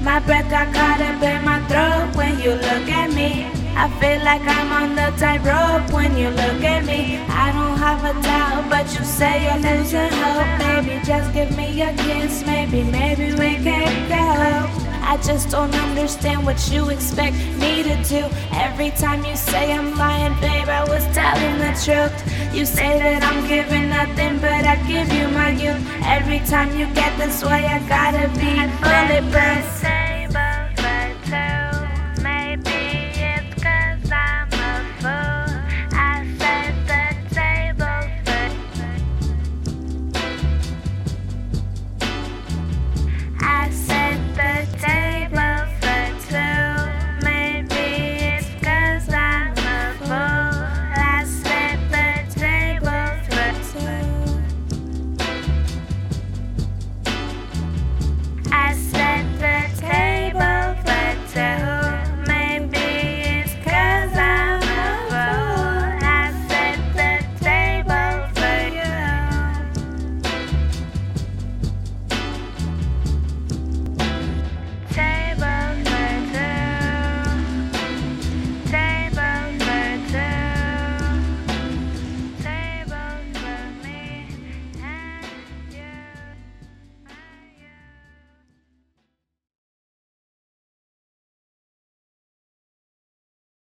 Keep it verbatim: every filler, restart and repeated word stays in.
My breath got caught up in my throat when you look at me. I feel like I'm on the tightrope when you look at me. I don't have a doubt, but you say you're losing hope. Maybe just give me a kiss, maybe, maybe we can go. I just don't understand what you expect me to do. Every time you say I'm lying, babe, I was telling the truth. You say that I'm giving nothing, but I give you my youth. Every time you get this way, I gotta be bulletproof.